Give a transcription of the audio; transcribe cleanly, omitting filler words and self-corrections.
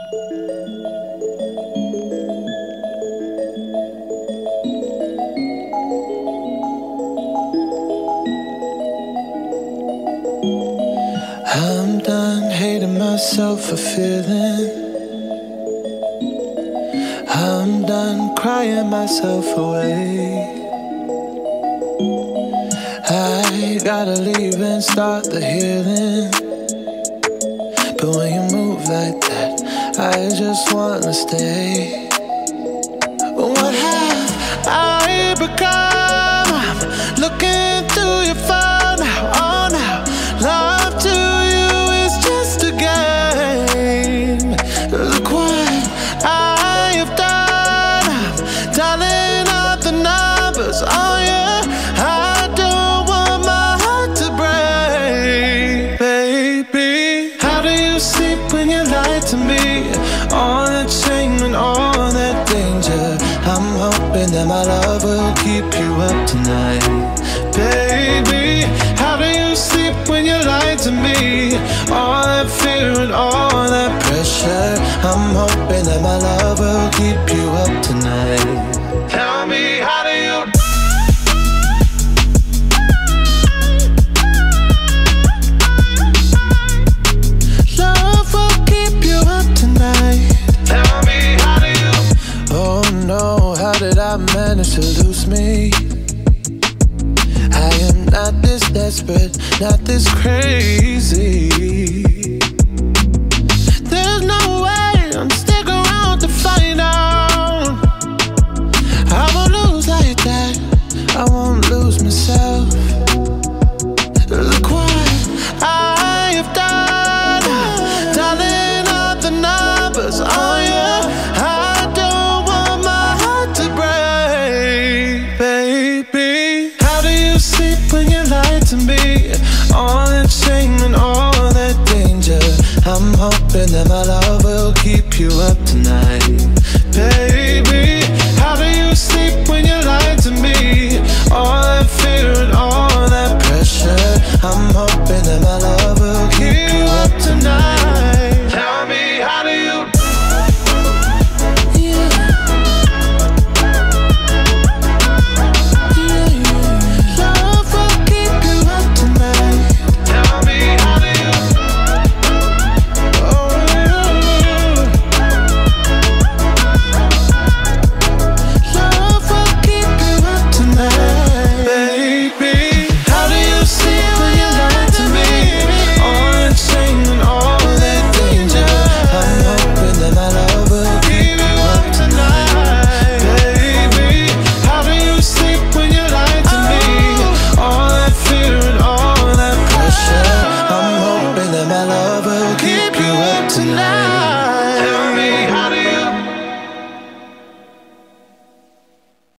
I'm done hating myself for feeling. I'm done crying myself away. I gotta leave and start the healing. But when you move like that, I just wanna stay. What have I become? I'm looking through your phone now, oh now. Love to you is just a game. Look what I have done. I'm dialing up the numbers, oh yeah. I don't want my heart to break, baby. How do you sleep when you lie to me? All that shame and all that danger. I'm hoping that my love will keep you up tonight, baby. How do you sleep when you lie to me? All that fear and all that pressure. I'm hoping that my love will keep you up tonight. Tell me, how do you? Love will keep you up tonight. Tell me, how do you? Oh no, how did I manage to lose me? I am not this desperate, not this crazy. There's no way I'm sticking around to find out. I won't lose like that, I won't lose myself. Look what I have done, dialing up the numbers, oh yeah. I don't want my heart to break, baby. How do you sleep when you lie to me? All that shame and all that danger. I'm hoping that my love will keep you up tonight, baby.